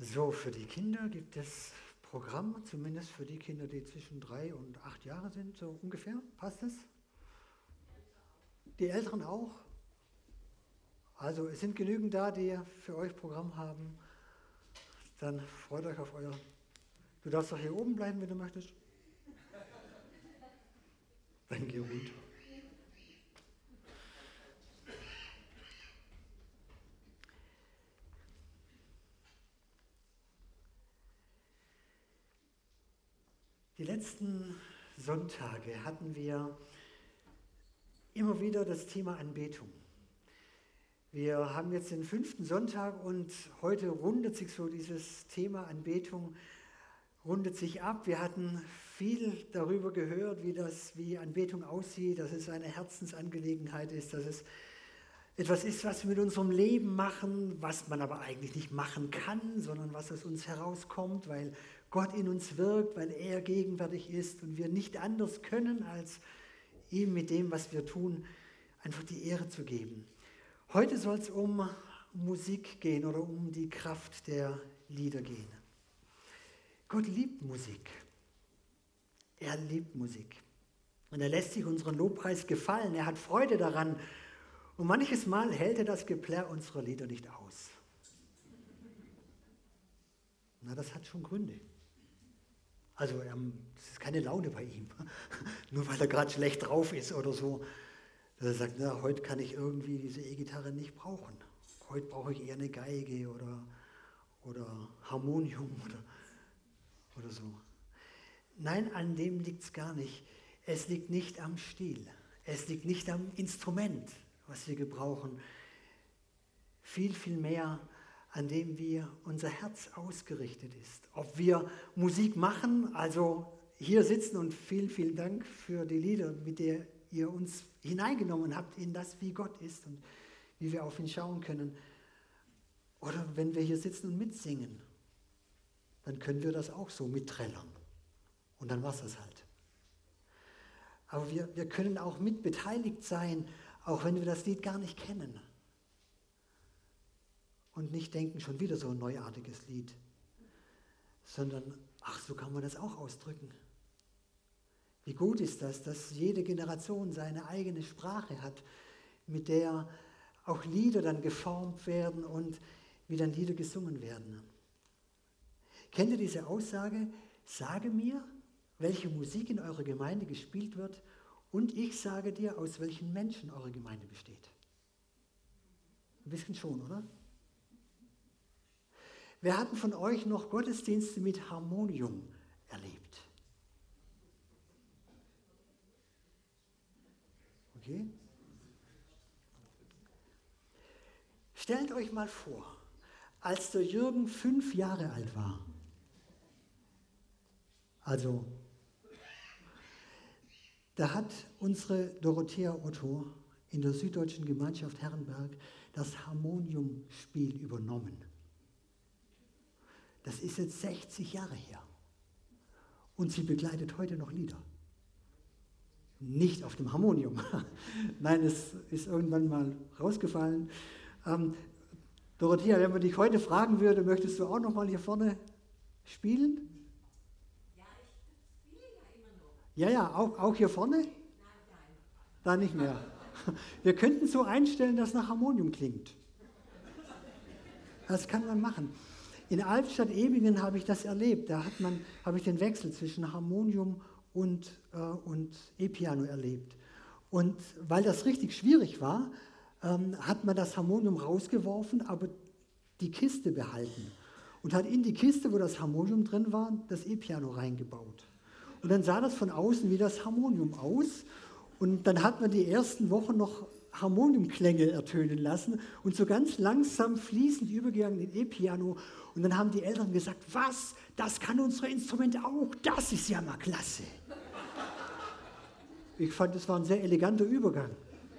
So, für die Kinder gibt es Programm, zumindest für die Kinder, die zwischen 3 und 8 Jahre sind, so ungefähr. Passt es? Die Älteren auch? Also es sind genügend da, die für euch Programm haben. Dann freut euch auf euer... Du darfst doch hier oben bleiben, wenn du möchtest. Dann geh runter. Die letzten Sonntage hatten wir immer wieder das Thema Anbetung. Wir haben jetzt den 5. Sonntag und heute rundet sich so dieses Thema Anbetung, rundet sich ab. Wir hatten viel darüber gehört, wie Anbetung aussieht, dass es eine Herzensangelegenheit ist, dass es etwas ist, was wir mit unserem Leben machen, was man aber eigentlich nicht machen kann, sondern was aus uns herauskommt, weil Gott in uns wirkt, weil er gegenwärtig ist und wir nicht anders können, als ihm mit dem, was wir tun, einfach die Ehre zu geben. Heute soll es um Musik gehen oder um die Kraft der Lieder gehen. Gott liebt Musik. Er liebt Musik. Und er lässt sich unseren Lobpreis gefallen. Er hat Freude daran. Und manches Mal hält er das Geplärr unserer Lieder nicht aus. Na, das hat schon Gründe. Also, es ist keine Laune bei ihm. Nur weil er gerade schlecht drauf ist oder so. Dass er sagt, na, heute kann ich irgendwie diese E-Gitarre nicht brauchen. Heute brauche ich eher eine Geige oder Harmonium oder so. Nein, an dem liegt es gar nicht. Es liegt nicht am Stil. Es liegt nicht am Instrument, was wir gebrauchen. Viel, viel mehr an dem wir unser Herz ausgerichtet ist. Ob wir Musik machen, also hier sitzen und vielen, vielen Dank für die Lieder, mit der ihr uns hineingenommen habt in das, wie Gott ist und wie wir auf ihn schauen können. Oder wenn wir hier sitzen und mitsingen, dann können wir das auch so mitträllern. Und dann war es das halt. Aber wir können auch mitbeteiligt sein, auch wenn wir das Lied gar nicht kennen. Und nicht denken, schon wieder so ein neuartiges Lied, sondern, ach, so kann man das auch ausdrücken. Wie gut ist das, dass jede Generation seine eigene Sprache hat, mit der auch Lieder dann geformt werden und wie dann Lieder gesungen werden. Kennt ihr diese Aussage? Sage mir, welche Musik in eurer Gemeinde gespielt wird und ich sage dir, aus welchen Menschen eure Gemeinde besteht. Ein bisschen schon, oder? Wer hat von euch noch Gottesdienste mit Harmonium erlebt? Okay? Stellt euch mal vor, als der Jürgen 5 Jahre alt war, also da hat unsere Dorothea Otto in der Süddeutschen Gemeinschaft Herrenberg das Harmoniumspiel übernommen. Das ist jetzt 60 Jahre her. Und sie begleitet heute noch Lieder. Nicht auf dem Harmonium. Nein, es ist irgendwann mal rausgefallen. Dorothea, wenn man dich heute fragen würde, möchtest du auch noch mal hier vorne spielen? Ja, ich spiele ja immer noch. Ja, ja, auch hier vorne? Nein. Da nicht mehr. Wir könnten so einstellen, dass nach Harmonium klingt. Das kann man machen. In Albstadt-Ebingen habe ich das erlebt. Da habe ich den Wechsel zwischen Harmonium und E-Piano erlebt. Und weil das richtig schwierig war, hat man das Harmonium rausgeworfen, aber die Kiste behalten. Und hat in die Kiste, wo das Harmonium drin war, das E-Piano reingebaut. Und dann sah das von außen wie das Harmonium aus. Und dann hat man die ersten Wochen noch Harmoniumklänge ertönen lassen und so ganz langsam fließend übergegangen in E-Piano. Und dann haben die Eltern gesagt, was, das kann unsere Instrumente auch, das ist ja mal klasse. Ich fand, das war ein sehr eleganter Übergang.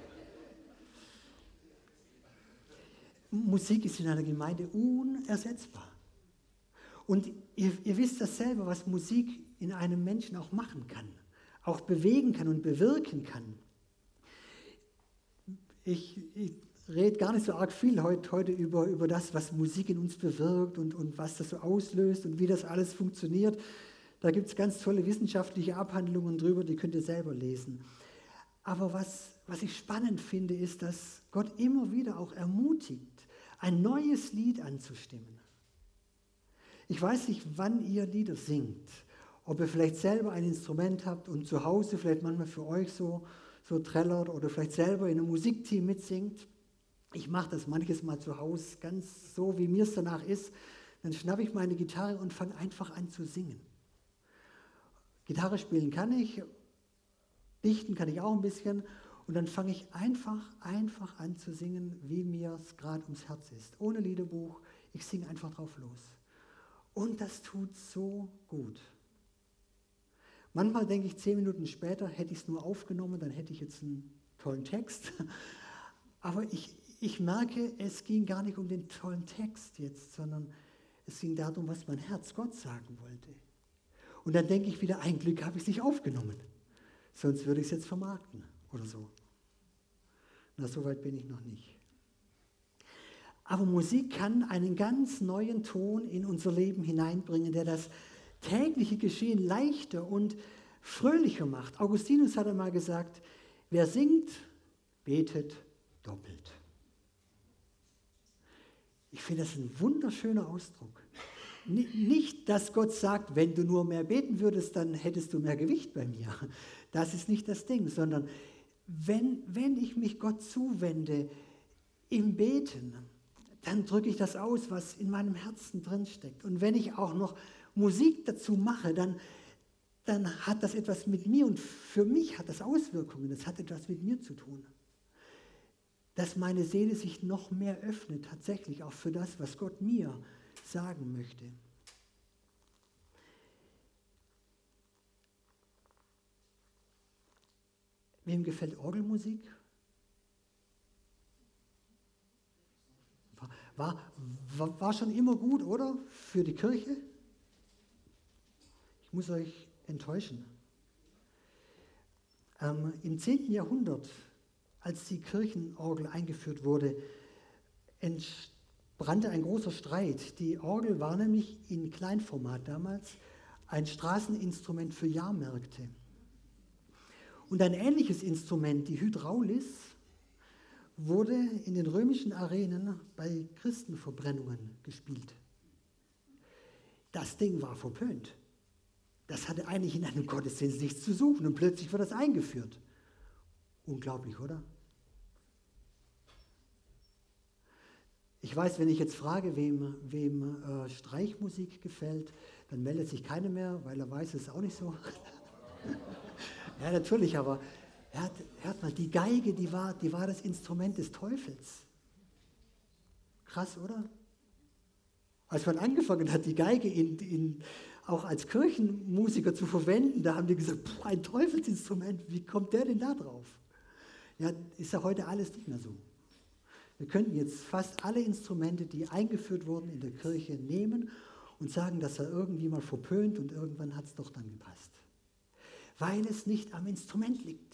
Musik ist in einer Gemeinde unersetzbar. Und ihr wisst das selber, was Musik in einem Menschen auch machen kann, auch bewegen kann und bewirken kann. Ich rede gar nicht so arg viel heute über das, was Musik in uns bewirkt und was das so auslöst und wie das alles funktioniert. Da gibt es ganz tolle wissenschaftliche Abhandlungen drüber, die könnt ihr selber lesen. Aber was ich spannend finde, ist, dass Gott immer wieder auch ermutigt, ein neues Lied anzustimmen. Ich weiß nicht, wann ihr Lieder singt, ob ihr vielleicht selber ein Instrument habt und zu Hause vielleicht manchmal für euch so trällert oder vielleicht selber in einem Musikteam mitsingt. Ich mache das manches Mal zu Hause ganz so, wie mir es danach ist. Dann schnappe ich meine Gitarre und fange einfach an zu singen. Gitarre spielen kann ich, dichten kann ich auch ein bisschen und dann fange ich einfach an zu singen, wie mir es gerade ums Herz ist. Ohne Liederbuch, ich singe einfach drauf los. Und das tut so gut. Manchmal denke ich, 10 Minuten später hätte ich es nur aufgenommen, dann hätte ich jetzt einen tollen Text. Aber ich merke, es ging gar nicht um den tollen Text jetzt, sondern es ging darum, was mein Herz Gott sagen wollte. Und dann denke ich wieder, ein Glück habe ich es nicht aufgenommen. Sonst würde ich es jetzt vermarkten oder so. Na, so weit bin ich noch nicht. Aber Musik kann einen ganz neuen Ton in unser Leben hineinbringen, der das tägliche Geschehen leichter und fröhlicher macht. Augustinus hat einmal gesagt, wer singt, betet doppelt. Ich finde das ein wunderschöner Ausdruck. Nicht, dass Gott sagt, wenn du nur mehr beten würdest, dann hättest du mehr Gewicht bei mir. Das ist nicht das Ding, sondern wenn ich mich Gott zuwende im Beten, dann drücke ich das aus, was in meinem Herzen drinsteckt. Und wenn ich auch noch Musik dazu mache, dann hat das etwas mit mir und für mich hat das Auswirkungen, das hat etwas mit mir zu tun. Dass meine Seele sich noch mehr öffnet, tatsächlich auch für das, was Gott mir sagen möchte. Wem gefällt Orgelmusik? War schon immer gut, oder? Für die Kirche? Ich muss euch enttäuschen. Im 10. Jahrhundert, als die Kirchenorgel eingeführt wurde, entbrannte ein großer Streit. Die Orgel war nämlich in Kleinformat damals ein Straßeninstrument für Jahrmärkte. Und ein ähnliches Instrument, die Hydraulis, wurde in den römischen Arenen bei Christenverbrennungen gespielt. Das Ding war verpönt. Das hatte eigentlich in einem Gottesdienst nichts zu suchen und plötzlich wird das eingeführt. Unglaublich, oder? Ich weiß, wenn ich jetzt frage, wem Streichmusik gefällt, dann meldet sich keiner mehr, weil er weiß, es ist auch nicht so. Ja, natürlich, aber hört mal, die Geige, die war das Instrument des Teufels. Krass, oder? Als man angefangen hat, die Geige auch als Kirchenmusiker zu verwenden, da haben die gesagt, ein Teufelsinstrument, wie kommt der denn da drauf? Ja, ist ja heute alles nicht mehr so. Wir könnten jetzt fast alle Instrumente, die eingeführt wurden in der Kirche, nehmen und sagen, dass er irgendwie mal verpönt und irgendwann hat es doch dann gepasst. Weil es nicht am Instrument liegt,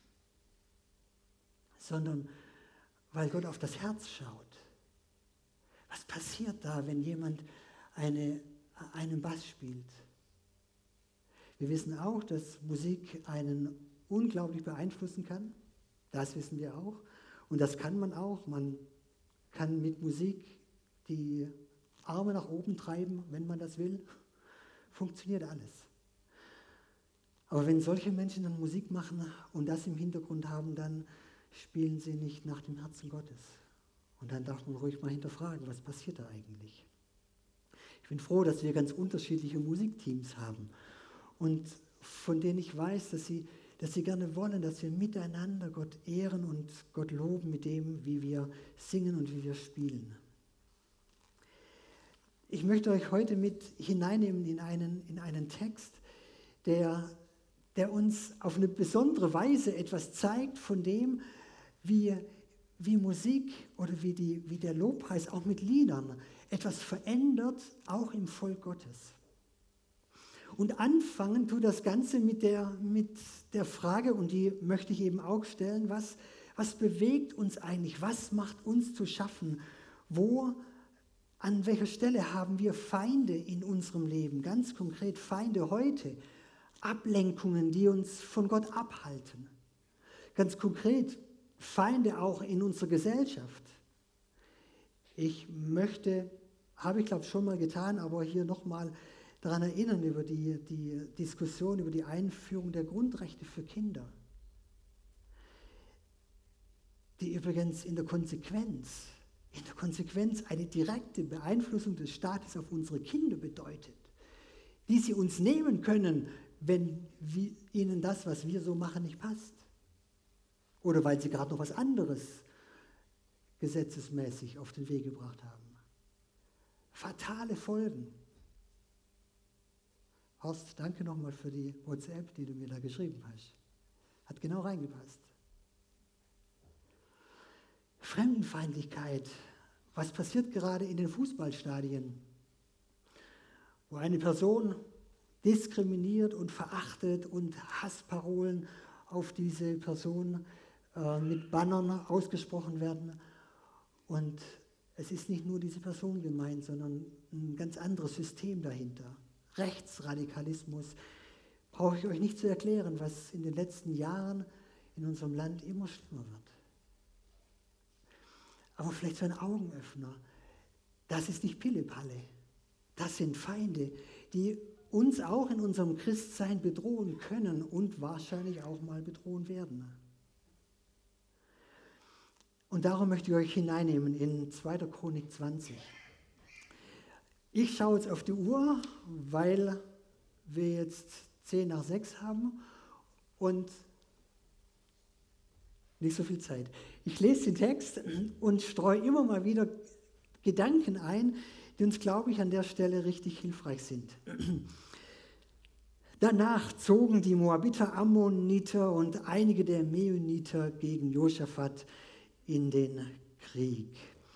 sondern weil Gott auf das Herz schaut. Was passiert da, wenn jemand einen Bass spielt? Wir wissen auch, dass Musik einen unglaublich beeinflussen kann. Das wissen wir auch. Und das kann man auch. Man kann mit Musik die Arme nach oben treiben, wenn man das will. Funktioniert alles. Aber wenn solche Menschen dann Musik machen und das im Hintergrund haben, dann spielen sie nicht nach dem Herzen Gottes. Und dann darf man ruhig mal hinterfragen, was passiert da eigentlich? Ich bin froh, dass wir ganz unterschiedliche Musikteams haben und von denen ich weiß, dass sie gerne wollen, dass wir miteinander Gott ehren und Gott loben mit dem, wie wir singen und wie wir spielen. Ich möchte euch heute mit hineinnehmen in einen Text, der uns auf eine besondere Weise etwas zeigt von dem, wie Musik oder wie der Lobpreis auch mit Liedern etwas verändert, auch im Volk Gottes. Und anfangen tut das Ganze mit der Frage, und die möchte ich eben auch stellen, was Was bewegt uns eigentlich? Was macht uns zu schaffen? An welcher Stelle haben wir Feinde in unserem Leben? Ganz konkret Feinde heute. Ablenkungen, die uns von Gott abhalten. Ganz konkret Feinde auch in unserer Gesellschaft. Ich möchte, habe ich glaube schon mal getan, aber hier nochmal daran erinnern über die Diskussion über die Einführung der Grundrechte für Kinder, die übrigens in der Konsequenz eine direkte Beeinflussung des Staates auf unsere Kinder bedeutet, die sie uns nehmen können, wenn ihnen das, was wir so machen, nicht passt. Oder weil sie gerade noch was anderes gesetzesmäßig auf den Weg gebracht haben. Fatale Folgen. Horst, danke nochmal für die WhatsApp, die du mir da geschrieben hast. Hat genau reingepasst. Fremdenfeindlichkeit. Was passiert gerade in den Fußballstadien? Wo eine Person diskriminiert und verachtet und Hassparolen auf diese Person mit Bannern ausgesprochen werden. Und es ist nicht nur diese Person gemeint, sondern ein ganz anderes System dahinter. Rechtsradikalismus. Brauche ich euch nicht zu erklären, was in den letzten Jahren in unserem Land immer schlimmer wird. Aber vielleicht so ein Augenöffner. Das ist nicht Pillepalle. Das sind Feinde, die uns auch in unserem Christsein bedrohen können und wahrscheinlich auch mal bedrohen werden. Und darum möchte ich euch hineinnehmen in 2. Chronik 20. Ich schaue jetzt auf die Uhr, weil wir jetzt 5:10 haben und nicht so viel Zeit. Ich lese den Text und streue immer mal wieder Gedanken ein, die uns, glaube ich, an der Stelle richtig hilfreich sind. Danach zogen die Moabiter, Ammoniter und einige der Meuniter gegen Josaphat in den Krieg.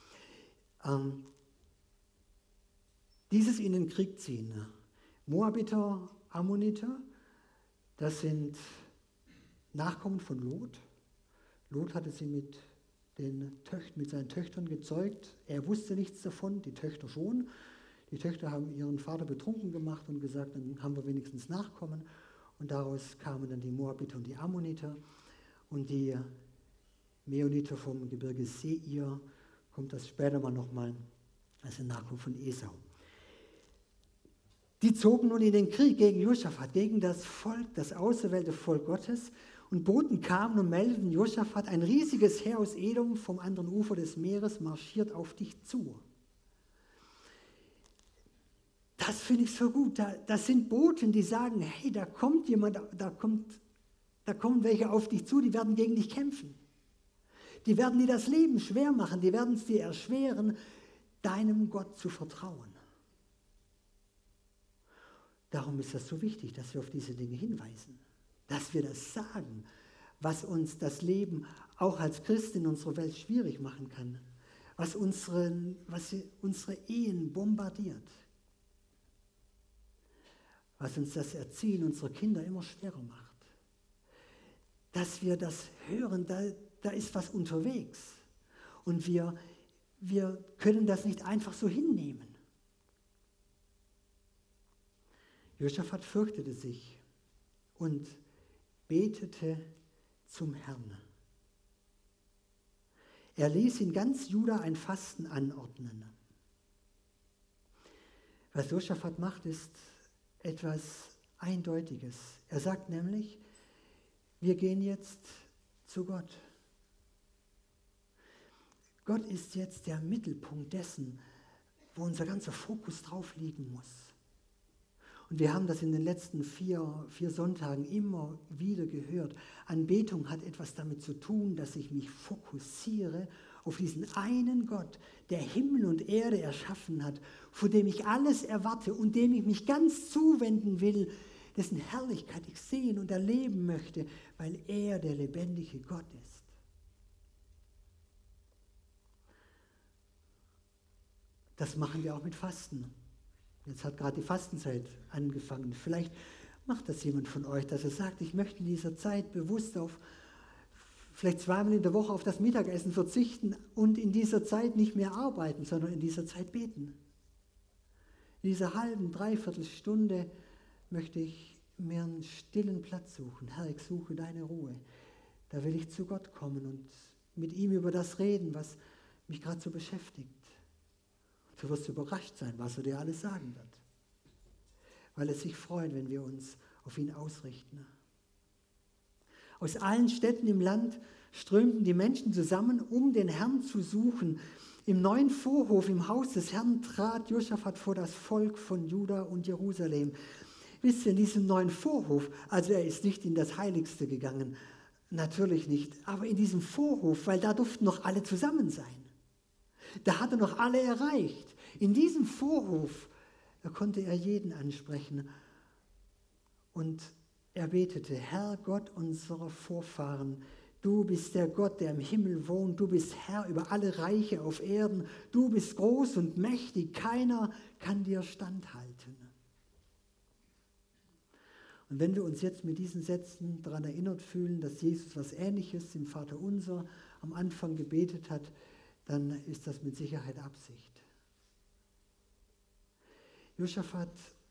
Dieses in den Krieg ziehen. Moabiter, Ammoniter, das sind Nachkommen von Lot. Lot hatte sie mit seinen Töchtern gezeugt. Er wusste nichts davon, die Töchter schon. Die Töchter haben ihren Vater betrunken gemacht und gesagt, dann haben wir wenigstens Nachkommen. Und daraus kamen dann die Moabiter und die Ammoniter. Und die Meuniter vom Gebirge Seir, kommt das später mal nochmal als ein Nachkommen von Esau. Die zogen nun in den Krieg gegen Josaphat, gegen das Volk, das auserwählte Volk Gottes. Und Boten kamen und meldeten Josaphat, ein riesiges Heer aus Edom vom anderen Ufer des Meeres marschiert auf dich zu. Das finde ich so gut. Das sind Boten, die sagen, hey, da kommt jemand, da kommen welche auf dich zu, die werden gegen dich kämpfen. Die werden dir das Leben schwer machen, die werden es dir erschweren, deinem Gott zu vertrauen. Darum ist das so wichtig, dass wir auf diese Dinge hinweisen, dass wir das sagen, was uns das Leben auch als Christen in unserer Welt schwierig machen kann, was unsere Ehen bombardiert, was uns das Erziehen unserer Kinder immer schwerer macht. Dass wir das hören, da ist was unterwegs und wir können das nicht einfach so hinnehmen. Josaphat fürchtete sich und betete zum Herrn. Er ließ in ganz Juda ein Fasten anordnen. Was Josaphat macht, ist etwas Eindeutiges. Er sagt nämlich, wir gehen jetzt zu Gott. Gott ist jetzt der Mittelpunkt dessen, wo unser ganzer Fokus drauf liegen muss. Und wir haben das in den letzten vier Sonntagen immer wieder gehört. Anbetung hat etwas damit zu tun, dass ich mich fokussiere auf diesen einen Gott, der Himmel und Erde erschaffen hat, vor dem ich alles erwarte und dem ich mich ganz zuwenden will, dessen Herrlichkeit ich sehen und erleben möchte, weil er der lebendige Gott ist. Das machen wir auch mit Fasten. Jetzt hat gerade die Fastenzeit angefangen. Vielleicht macht das jemand von euch, dass er sagt, ich möchte in dieser Zeit bewusst auf vielleicht zweimal in der Woche auf das Mittagessen verzichten und in dieser Zeit nicht mehr arbeiten, sondern in dieser Zeit beten. In dieser halben, dreiviertel Stunde möchte ich mir einen stillen Platz suchen. Herr, ich suche deine Ruhe. Da will ich zu Gott kommen und mit ihm über das reden, was mich gerade so beschäftigt. Du wirst überrascht sein, was er dir alles sagen wird. Weil er sich freut, wenn wir uns auf ihn ausrichten. Aus allen Städten im Land strömten die Menschen zusammen, um den Herrn zu suchen. Im neuen Vorhof, im Haus des Herrn, trat Josaphat vor das Volk von Juda und Jerusalem. Wisst ihr, in diesem neuen Vorhof, also er ist nicht in das Heiligste gegangen, natürlich nicht, aber in diesem Vorhof, weil da durften noch alle zusammen sein. Da hat er noch alle erreicht. In diesem Vorhof, da konnte er jeden ansprechen. Und er betete: Herr Gott unserer Vorfahren, du bist der Gott, der im Himmel wohnt, du bist Herr über alle Reiche auf Erden, du bist groß und mächtig, keiner kann dir standhalten. Und wenn wir uns jetzt mit diesen Sätzen daran erinnert fühlen, dass Jesus was Ähnliches im Vaterunser am Anfang gebetet hat, dann ist das mit Sicherheit Absicht. Josaphat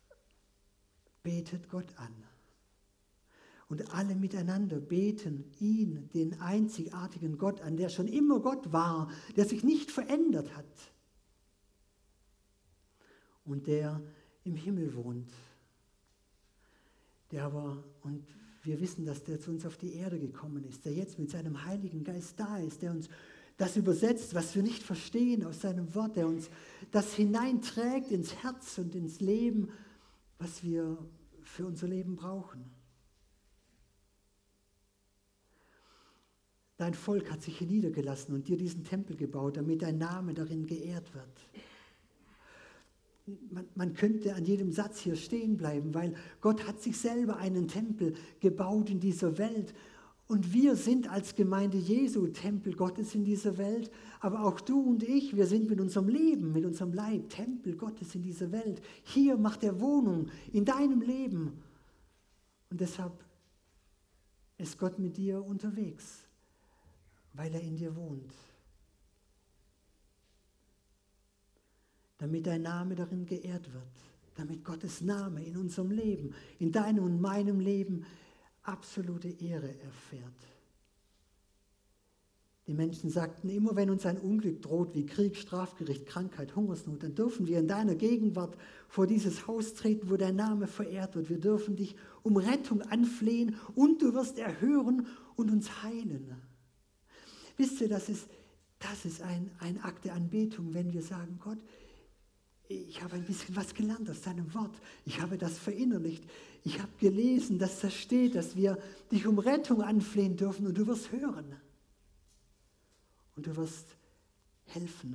betet Gott an. Und alle miteinander beten ihn, den einzigartigen Gott an, der schon immer Gott war, der sich nicht verändert hat und der im Himmel wohnt. Der aber, und wir wissen, dass der zu uns auf die Erde gekommen ist, der jetzt mit seinem Heiligen Geist da ist, der uns das übersetzt, was wir nicht verstehen aus seinem Wort, der uns das hineinträgt ins Herz und ins Leben, was wir für unser Leben brauchen. Dein Volk hat sich hier niedergelassen und dir diesen Tempel gebaut, damit dein Name darin geehrt wird. Man könnte an jedem Satz hier stehen bleiben, weil Gott hat sich selber einen Tempel gebaut in dieser Welt. Und wir sind als Gemeinde Jesu Tempel Gottes in dieser Welt. Aber auch du und ich, wir sind mit unserem Leben, mit unserem Leib Tempel Gottes in dieser Welt. Hier macht er Wohnung in deinem Leben. Und deshalb ist Gott mit dir unterwegs, weil er in dir wohnt. Damit dein Name darin geehrt wird, damit Gottes Name in unserem Leben, in deinem und meinem Leben absolute Ehre erfährt. Die Menschen sagten, immer wenn uns ein Unglück droht, wie Krieg, Strafgericht, Krankheit, Hungersnot, dann dürfen wir in deiner Gegenwart vor dieses Haus treten, wo dein Name verehrt wird. Wir dürfen dich um Rettung anflehen und du wirst erhören und uns heilen. Wisst ihr, das ist ein Akt der Anbetung, wenn wir sagen, Gott, ich habe ein bisschen was gelernt aus deinem Wort. Ich habe das verinnerlicht. Ich habe gelesen, dass das steht, dass wir dich um Rettung anflehen dürfen und du wirst hören. Und du wirst helfen.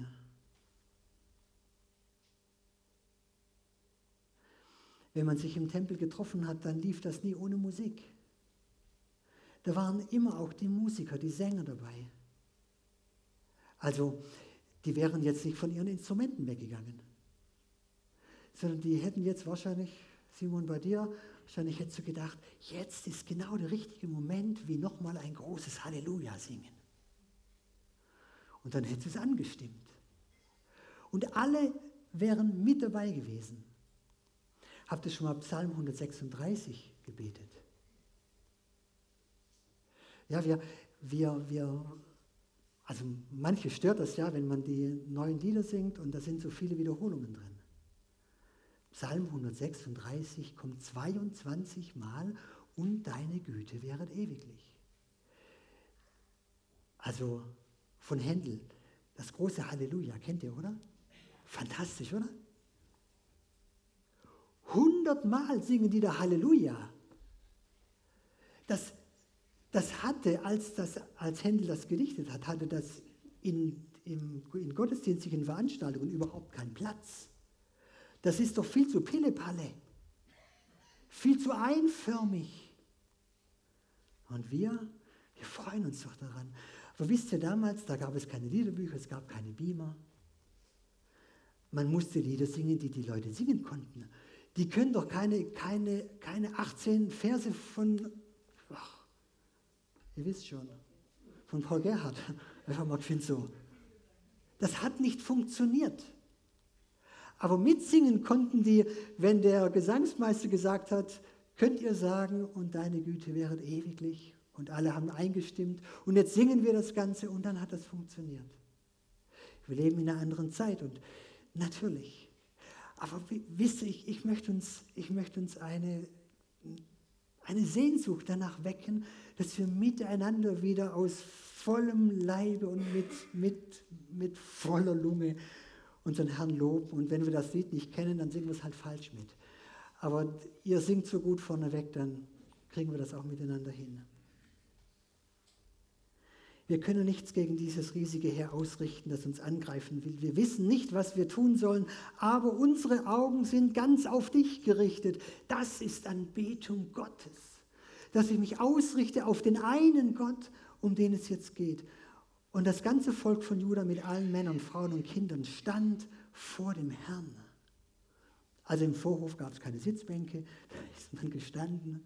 Wenn man sich im Tempel getroffen hat, dann lief das nie ohne Musik. Da waren immer auch die Musiker, die Sänger dabei. Also, die wären jetzt nicht von ihren Instrumenten weggegangen, sondern die hätten jetzt wahrscheinlich, Simon, bei dir, wahrscheinlich hättest du gedacht, jetzt ist genau der richtige Moment, wie nochmal ein großes Halleluja singen. Und dann hättest du es angestimmt. Und alle wären mit dabei gewesen. Habt ihr schon mal Psalm 136 gebetet? Ja, also manche stört das ja, wenn man die neuen Lieder singt und da sind so viele Wiederholungen drin. Psalm 136 kommt 22 Mal und deine Güte wäret ewiglich. Also von Händel, das große Halleluja, kennt ihr, oder? Fantastisch, oder? 100 Mal singen die da Halleluja. Das hatte, als Händel das gedichtet hat, hatte das in gottesdienstlichen Veranstaltungen überhaupt keinen Platz. Das ist doch viel zu Pillepalle, viel zu einförmig. Und wir freuen uns doch daran. Aber wisst ihr, damals, da gab es keine Liederbücher, es gab keine Beamer. Man musste Lieder singen, die die Leute singen konnten. Die können doch keine 18 Verse von, ihr wisst schon, von Paul Gerhardt. Einfach mal gefunden so. Das hat nicht funktioniert. Aber mitsingen konnten die, wenn der Gesangsmeister gesagt hat, könnt ihr sagen, und deine Güte wäret ewiglich. Und alle haben eingestimmt. Und jetzt singen wir das Ganze und dann hat das funktioniert. Wir leben in einer anderen Zeit und natürlich. Aber wisst ihr, ich möchte uns eine Sehnsucht danach wecken, dass wir miteinander wieder aus vollem Leibe und mit voller Lunge unseren Herrn loben. Und wenn wir das Lied nicht kennen, dann singen wir es halt falsch mit. Aber ihr singt so gut vorneweg, dann kriegen wir das auch miteinander hin. Wir können nichts gegen dieses riesige Heer ausrichten, das uns angreifen will. Wir wissen nicht, was wir tun sollen, aber unsere Augen sind ganz auf dich gerichtet. Das ist Anbetung Gottes, dass ich mich ausrichte auf den einen Gott, um den es jetzt geht. Und das ganze Volk von Juda mit allen Männern, Frauen und Kindern stand vor dem Herrn. Also im Vorhof gab es keine Sitzbänke, da ist man gestanden.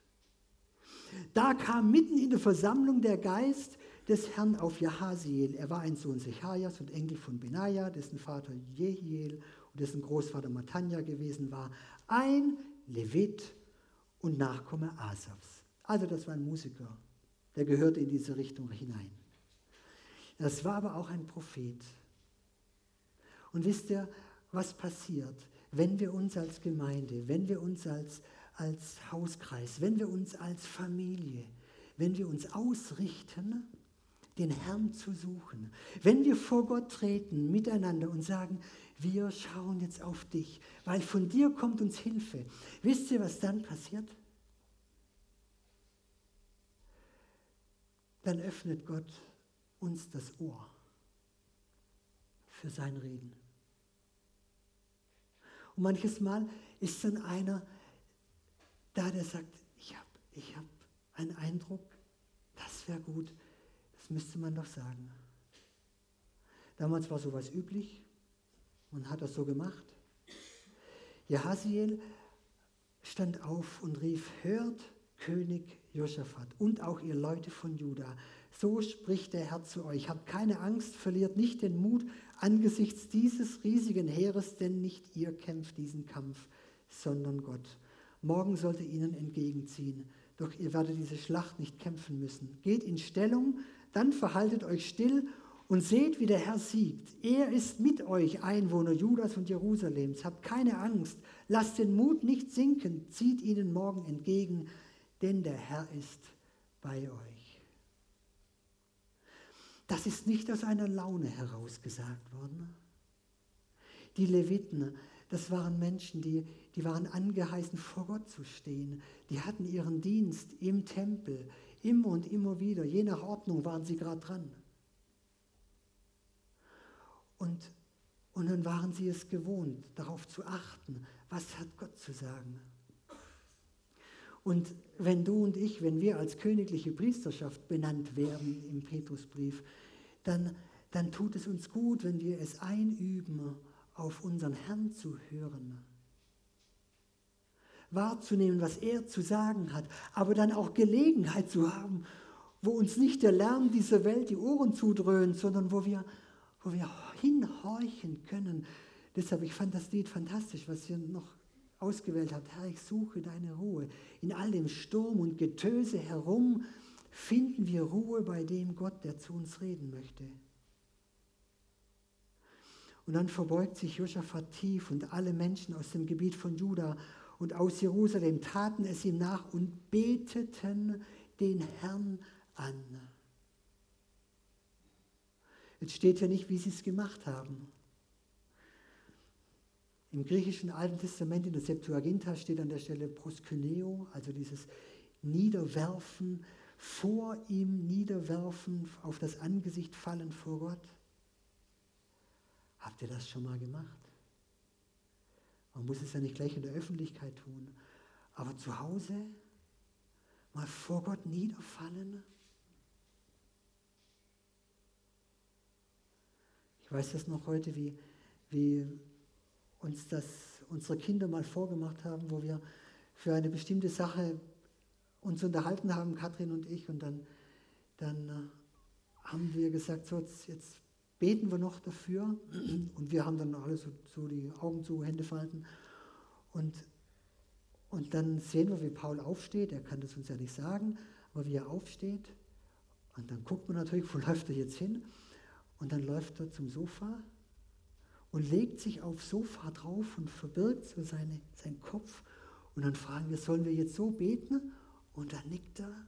Da kam mitten in der Versammlung der Geist des Herrn auf Jahasiel. Er war ein Sohn Sechajas und Enkel von Benaja, dessen Vater Jehiel und dessen Großvater Matanja gewesen war. Ein Levit und Nachkomme Asafs. Also das war ein Musiker, der gehörte in diese Richtung hinein. Das war aber auch ein Prophet. Und wisst ihr, was passiert, wenn wir uns als Gemeinde, wenn wir uns als Hauskreis, wenn wir uns als Familie, wenn wir uns ausrichten, den Herrn zu suchen, wenn wir vor Gott treten miteinander und sagen, wir schauen jetzt auf dich, weil von dir kommt uns Hilfe. Wisst ihr, was dann passiert? Dann öffnet Gott uns das Ohr für sein Reden. Und manches Mal ist dann einer da, der sagt, ich hab einen Eindruck, das wäre gut, das müsste man doch sagen. Damals war sowas üblich, man hat das so gemacht. Jahasiel stand auf und rief, hört König Josaphat und auch ihr Leute von Juda, so spricht der Herr zu euch, habt keine Angst, verliert nicht den Mut angesichts dieses riesigen Heeres, denn nicht ihr kämpft diesen Kampf, sondern Gott. Morgen sollte ihnen entgegenziehen, doch ihr werdet diese Schlacht nicht kämpfen müssen. Geht in Stellung, dann verhaltet euch still und seht, wie der Herr siegt. Er ist mit euch, Einwohner Judas und Jerusalems. Habt keine Angst, lasst den Mut nicht sinken, zieht ihnen morgen entgegen, denn der Herr ist bei euch. Das ist nicht aus einer Laune heraus gesagt worden. Die Leviten, das waren Menschen, die waren angeheißen, vor Gott zu stehen. Die hatten ihren Dienst im Tempel, immer und immer wieder. Je nach Ordnung waren sie gerade dran. Und dann waren sie es gewohnt, darauf zu achten, was hat Gott zu sagen. Und wenn du und ich, wenn wir als königliche Priesterschaft benannt werden im Petrusbrief, dann tut es uns gut, wenn wir es einüben, auf unseren Herrn zu hören. Wahrzunehmen, was er zu sagen hat, aber dann auch Gelegenheit zu haben, wo uns nicht der Lärm dieser Welt die Ohren zudröhnt, sondern wo wir hinhorchen können. Deshalb, ich fand das Lied fantastisch, was ihr noch ausgewählt habt. Herr, ich suche deine Ruhe. In all dem Sturm und Getöse herum finden wir Ruhe bei dem Gott, der zu uns reden möchte. Und dann verbeugt sich Josaphat tief und alle Menschen aus dem Gebiet von Juda und aus Jerusalem taten es ihm nach und beteten den Herrn an. Jetzt steht ja nicht, wie sie es gemacht haben. Im griechischen Alten Testament, in der Septuaginta, steht an der Stelle proskyneo, also dieses Niederwerfen, vor ihm niederwerfen, auf das Angesicht fallen vor Gott. Habt ihr das schon mal gemacht? Man muss es ja nicht gleich in der Öffentlichkeit tun, aber zu Hause mal vor Gott niederfallen. Ich weiß das noch heute, wie uns das unsere Kinder mal vorgemacht haben, wo wir für eine bestimmte Sache uns unterhalten haben, Katrin und ich, und dann haben wir gesagt, so, jetzt beten wir noch dafür. Und wir haben dann alle so die Augen zu, Hände falten. Und dann sehen wir, wie Paul aufsteht. Er kann das uns ja nicht sagen, aber wie er aufsteht. Und dann guckt man natürlich, wo läuft er jetzt hin? Und dann läuft er zum Sofa und legt sich aufs Sofa drauf und verbirgt so seinen Kopf. Und dann fragen wir, sollen wir jetzt so beten? Und dann nickt er.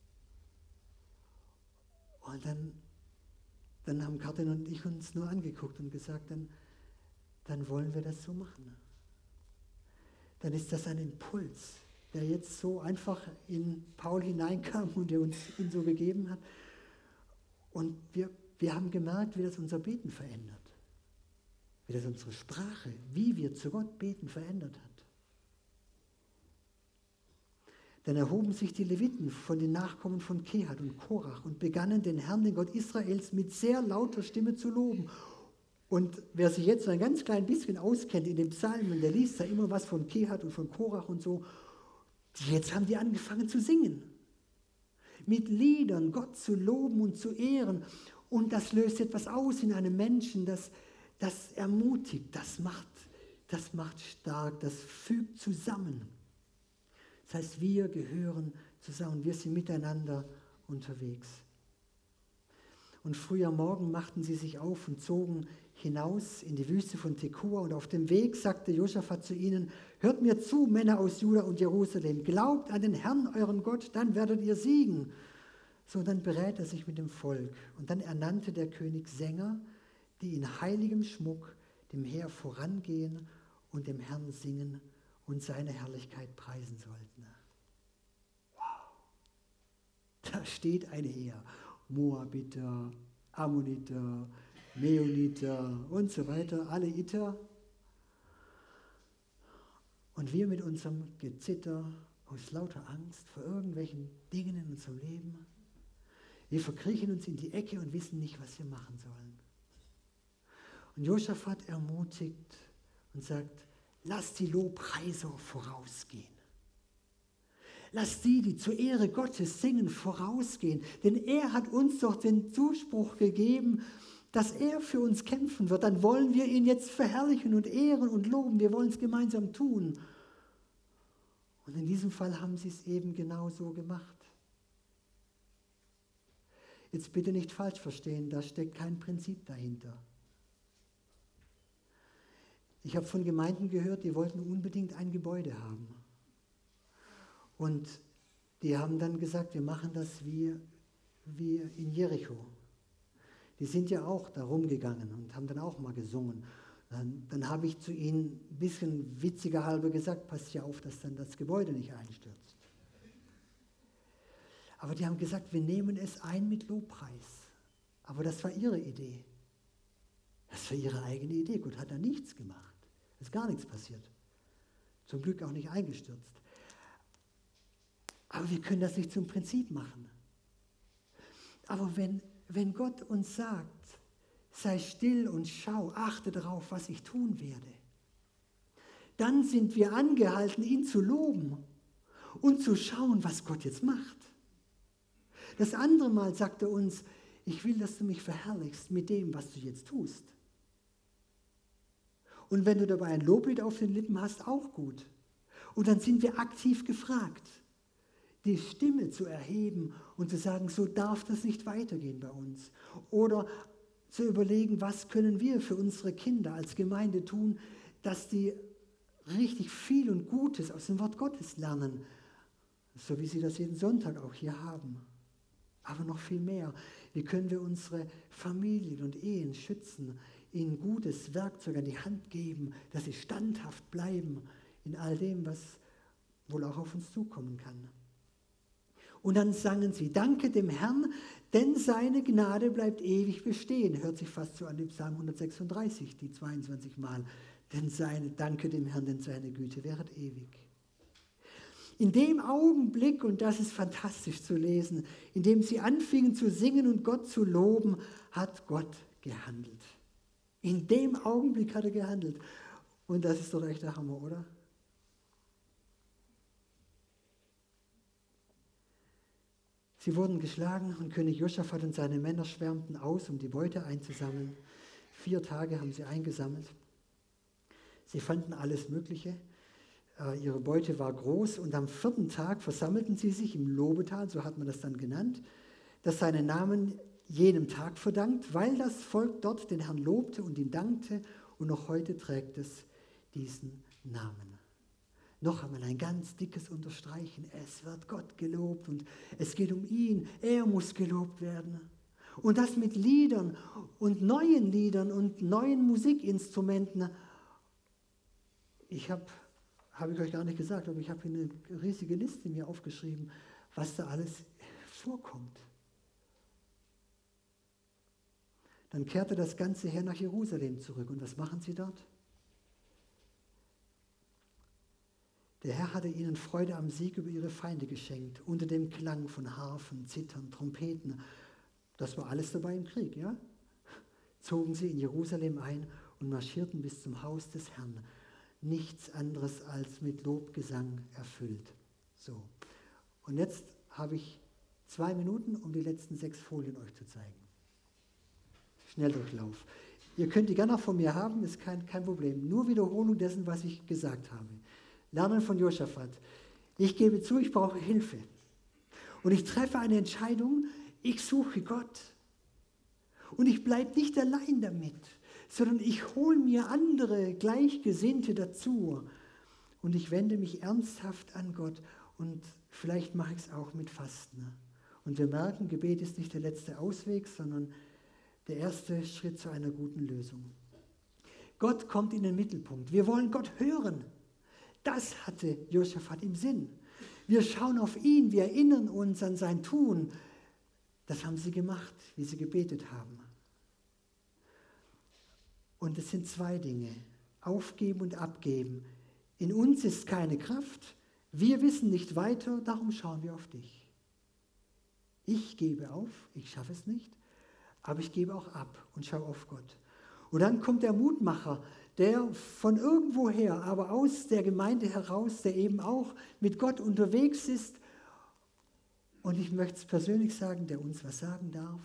Und dann haben Karin und ich uns nur angeguckt und gesagt, dann wollen wir das so machen. Dann ist das ein Impuls, der jetzt so einfach in Paul hineinkam und der uns ihn so gegeben hat. Und wir haben gemerkt, wie das unser Beten verändert. Wie das unsere Sprache, wie wir zu Gott beten, verändert hat. Dann erhoben sich die Leviten von den Nachkommen von Kehat und Korach und begannen den Herrn, den Gott Israels, mit sehr lauter Stimme zu loben. Und wer sich jetzt so ein ganz klein bisschen auskennt in den Psalmen, der liest da immer was von Kehat und von Korach und so. Jetzt haben die angefangen zu singen. Mit Liedern Gott zu loben und zu ehren. Und das löst etwas aus in einem Menschen, das ermutigt, das macht stark, das fügt zusammen. Das heißt, wir gehören zusammen, wir sind miteinander unterwegs. Und früh am Morgen machten sie sich auf und zogen hinaus in die Wüste von Tekoa. Und auf dem Weg sagte Josaphat zu ihnen, hört mir zu, Männer aus Juda und Jerusalem, glaubt an den Herrn, euren Gott, dann werdet ihr siegen. So, dann berät er sich mit dem Volk. Und dann ernannte der König Sänger, die in heiligem Schmuck dem Heer vorangehen und dem Herrn singen und seine Herrlichkeit preisen sollten. Wow! Da steht ein Heer. Moabiter, Ammoniter, Meuniter und so weiter, alle Iter. Und wir mit unserem Gezitter aus lauter Angst vor irgendwelchen Dingen in unserem Leben, wir verkriechen uns in die Ecke und wissen nicht, was wir machen sollen. Und Josaphat ermutigt und sagt, lasst die Lobpreiser vorausgehen. Lasst die zur Ehre Gottes singen, vorausgehen. Denn er hat uns doch den Zuspruch gegeben, dass er für uns kämpfen wird. Dann wollen wir ihn jetzt verherrlichen und ehren und loben. Wir wollen es gemeinsam tun. Und in diesem Fall haben sie es eben genau so gemacht. Jetzt bitte nicht falsch verstehen, da steckt kein Prinzip dahinter. Ich habe von Gemeinden gehört, die wollten unbedingt ein Gebäude haben. Und die haben dann gesagt, wir machen das wie in Jericho. Die sind ja auch da rumgegangen und haben dann auch mal gesungen. Dann habe ich zu ihnen ein bisschen witziger halber gesagt, passt ja auf, dass dann das Gebäude nicht einstürzt. Aber die haben gesagt, wir nehmen es ein mit Lobpreis. Aber das war ihre Idee. Das war ihre eigene Idee. Gott hat da nichts gemacht. Es ist gar nichts passiert. Zum Glück auch nicht eingestürzt. Aber wir können das nicht zum Prinzip machen. Aber wenn Gott uns sagt, sei still und schau, achte darauf, was ich tun werde, dann sind wir angehalten, ihn zu loben und zu schauen, was Gott jetzt macht. Das andere Mal sagt er uns, ich will, dass du mich verherrlichst mit dem, was du jetzt tust. Und wenn du dabei ein Loblied auf den Lippen hast, auch gut. Und dann sind wir aktiv gefragt, die Stimme zu erheben und zu sagen, so darf das nicht weitergehen bei uns. Oder zu überlegen, was können wir für unsere Kinder als Gemeinde tun, dass die richtig viel und Gutes aus dem Wort Gottes lernen, so wie sie das jeden Sonntag auch hier haben. Aber noch viel mehr. Wie können wir unsere Familien und Ehen schützen, ihnen gutes Werkzeug an die Hand geben, dass sie standhaft bleiben in all dem, was wohl auch auf uns zukommen kann. Und dann sangen sie, danke dem Herrn, denn seine Gnade bleibt ewig bestehen. Hört sich fast so an dem Psalm 136, die 22 Mal. Danke dem Herrn, denn seine Güte währet ewig. In dem Augenblick, und das ist fantastisch zu lesen, in dem sie anfingen zu singen und Gott zu loben, hat Gott gehandelt. In dem Augenblick hat er gehandelt. Und das ist doch echt der Hammer, oder? Sie wurden geschlagen und König Josaphat und seine Männer schwärmten aus, um die Beute einzusammeln. 4 Tage haben sie eingesammelt. Sie fanden alles Mögliche. Ihre Beute war groß und am 4. Tag versammelten sie sich im Lobetal, so hat man das dann genannt, das seinen Namen jenem Tag verdankt, weil das Volk dort den Herrn lobte und ihm dankte und noch heute trägt es diesen Namen. Noch einmal ein ganz dickes Unterstreichen, es wird Gott gelobt und es geht um ihn, er muss gelobt werden. Und das mit Liedern und neuen Musikinstrumenten. Habe ich euch gar nicht gesagt, aber ich habe hier eine riesige Liste mir aufgeschrieben, was da alles vorkommt. Dann kehrte das ganze Heer nach Jerusalem zurück. Und was machen sie dort? Der Herr hatte ihnen Freude am Sieg über ihre Feinde geschenkt, unter dem Klang von Harfen, Zithern, Trompeten. Das war alles dabei im Krieg, ja? Zogen sie in Jerusalem ein und marschierten bis zum Haus des Herrn. Nichts anderes als mit Lobgesang erfüllt. So. Und jetzt habe ich 2 Minuten, um die letzten 6 Folien euch zu zeigen. Schnelldurchlauf. Ihr könnt die gerne auch von mir haben, ist kein Problem. Nur Wiederholung dessen, was ich gesagt habe. Lernen von Josaphat. Ich gebe zu, ich brauche Hilfe. Und ich treffe eine Entscheidung, ich suche Gott. Und ich bleibe nicht allein damit, sondern ich hole mir andere Gleichgesinnte dazu. Und ich wende mich ernsthaft an Gott und vielleicht mache ich es auch mit Fasten. Und wir merken, Gebet ist nicht der letzte Ausweg, sondern der erste Schritt zu einer guten Lösung. Gott kommt in den Mittelpunkt. Wir wollen Gott hören. Das hatte Josaphat im Sinn. Wir schauen auf ihn, wir erinnern uns an sein Tun. Das haben sie gemacht, wie sie gebetet haben. Und es sind 2 Dinge, aufgeben und abgeben. In uns ist keine Kraft, wir wissen nicht weiter, darum schauen wir auf dich. Ich gebe auf, ich schaffe es nicht, aber ich gebe auch ab und schaue auf Gott. Und dann kommt der Mutmacher, der von irgendwoher, aber aus der Gemeinde heraus, der eben auch mit Gott unterwegs ist. Und ich möchte es persönlich sagen, der uns was sagen darf,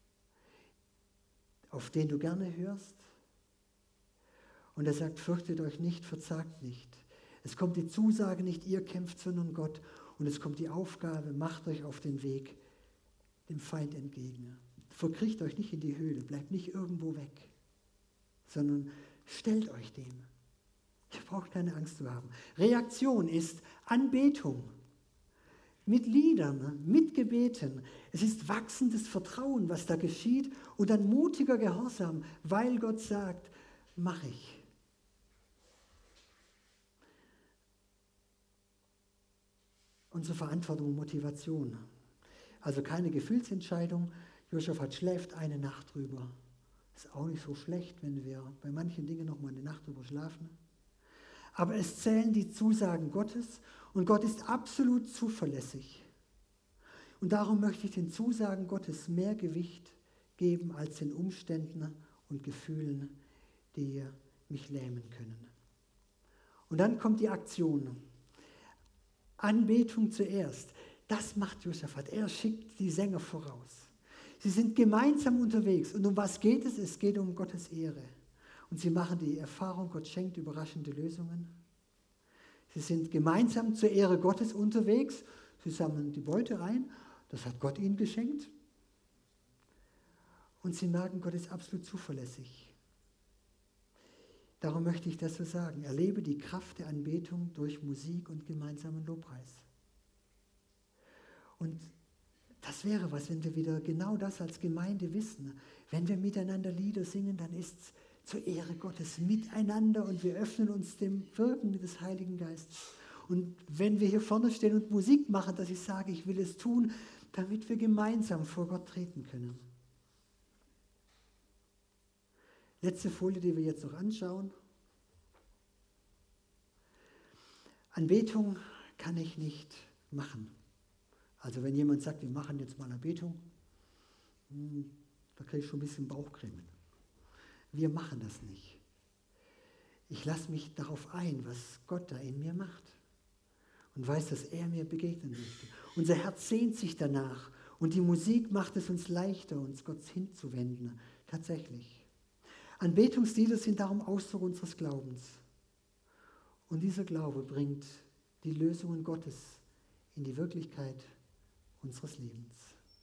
auf den du gerne hörst. Und er sagt, fürchtet euch nicht, verzagt nicht. Es kommt die Zusage nicht, ihr kämpft, sondern Gott. Und es kommt die Aufgabe, macht euch auf den Weg dem Feind entgegen. Verkriecht euch nicht in die Höhle, bleibt nicht irgendwo weg, sondern stellt euch dem. Ihr braucht keine Angst zu haben. Reaktion ist Anbetung. Mit Liedern, mit Gebeten. Es ist wachsendes Vertrauen, was da geschieht und ein mutiger Gehorsam, weil Gott sagt, mach ich. Unsere Verantwortung und Motivation. Also keine Gefühlsentscheidung. Josaphat schläft eine Nacht drüber. Ist auch nicht so schlecht, wenn wir bei manchen Dingen noch mal eine Nacht drüber schlafen. Aber es zählen die Zusagen Gottes und Gott ist absolut zuverlässig. Und darum möchte ich den Zusagen Gottes mehr Gewicht geben als den Umständen und Gefühlen, die mich lähmen können. Und dann kommt die Aktion. Anbetung zuerst. Das macht Josaphat. Er schickt die Sänger voraus. Sie sind gemeinsam unterwegs. Und um was geht es? Es geht um Gottes Ehre. Und sie machen die Erfahrung, Gott schenkt überraschende Lösungen. Sie sind gemeinsam zur Ehre Gottes unterwegs. Sie sammeln die Beute ein. Das hat Gott ihnen geschenkt. Und sie merken, Gott ist absolut zuverlässig. Darum möchte ich das so sagen. Erlebe die Kraft der Anbetung durch Musik und gemeinsamen Lobpreis. Und das wäre was, wenn wir wieder genau das als Gemeinde wissen. Wenn wir miteinander Lieder singen, dann ist es zur Ehre Gottes miteinander und wir öffnen uns dem Wirken des Heiligen Geistes. Und wenn wir hier vorne stehen und Musik machen, dass ich sage, ich will es tun, damit wir gemeinsam vor Gott treten können. Letzte Folie, die wir jetzt noch anschauen. Anbetung kann ich nicht machen. Also wenn jemand sagt, wir machen jetzt mal Anbetung, da kriege ich schon ein bisschen Bauchcremen. Wir machen das nicht. Ich lasse mich darauf ein, was Gott da in mir macht und weiß, dass er mir begegnen möchte. Unser Herz sehnt sich danach Und die Musik macht es uns leichter, uns Gott hinzuwenden. Tatsächlich. Anbetungslieder sind darum Ausdruck unseres Glaubens. Und dieser Glaube bringt die Lösungen Gottes in die Wirklichkeit unseres Lebens.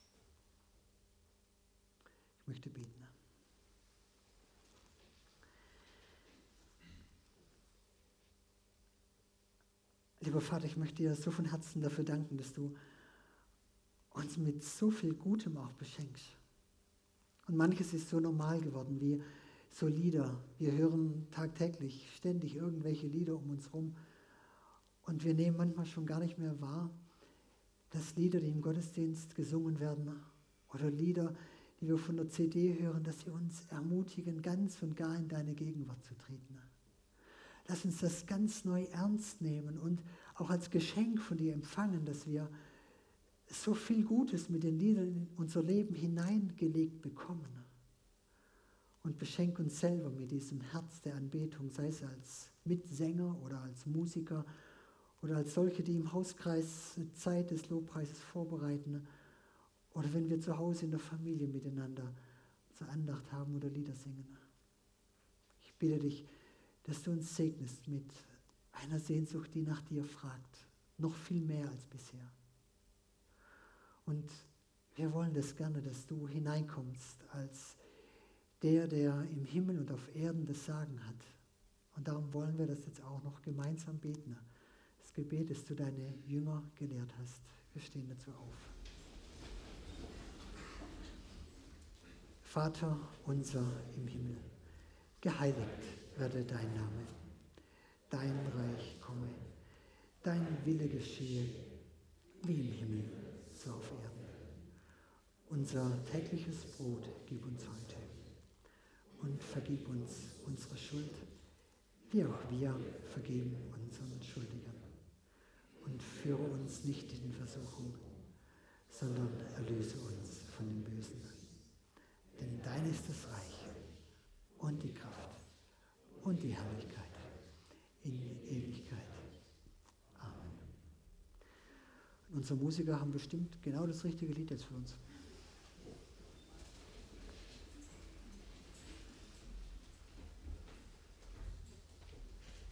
Ich möchte beten. Lieber Vater, ich möchte dir so von Herzen dafür danken, dass du uns mit so viel Gutem auch beschenkst. Und manches ist so normal geworden wie so Lieder. Wir hören tagtäglich ständig irgendwelche Lieder um uns herum. Und wir nehmen manchmal schon gar nicht mehr wahr, dass Lieder, die im Gottesdienst gesungen werden, oder Lieder, die wir von der CD hören, dass sie uns ermutigen, ganz und gar in deine Gegenwart zu treten. Lass uns das ganz neu ernst nehmen und auch als Geschenk von dir empfangen, dass wir so viel Gutes mit den Liedern in unser Leben hineingelegt bekommen. Und beschenk uns selber mit diesem Herz der Anbetung, sei es als Mitsänger oder als Musiker oder als solche, die im Hauskreis eine Zeit des Lobpreises vorbereiten oder wenn wir zu Hause in der Familie miteinander zur Andacht haben oder Lieder singen. Ich bitte dich, dass du uns segnest mit einer Sehnsucht, die nach dir fragt, noch viel mehr als bisher. Und wir wollen das gerne, dass du hineinkommst als der im Himmel und auf Erden das Sagen hat. Und darum wollen wir das jetzt auch noch gemeinsam beten. Das Gebet, das du deine Jünger gelehrt hast. Wir stehen dazu auf. Vater unser im Himmel, geheiligt werde dein Name. Dein Reich komme, dein Wille geschehe, wie im Himmel, so auf Erden. Unser tägliches Brot gib uns heute und vergib uns unsere Schuld, wie auch wir vergeben unseren Schuldigern. Und führe uns nicht in Versuchung, sondern erlöse uns von dem Bösen. Denn dein ist das Reich und die Kraft und die Herrlichkeit in Ewigkeit. Amen. Und unsere Musiker haben bestimmt genau das richtige Lied jetzt für uns.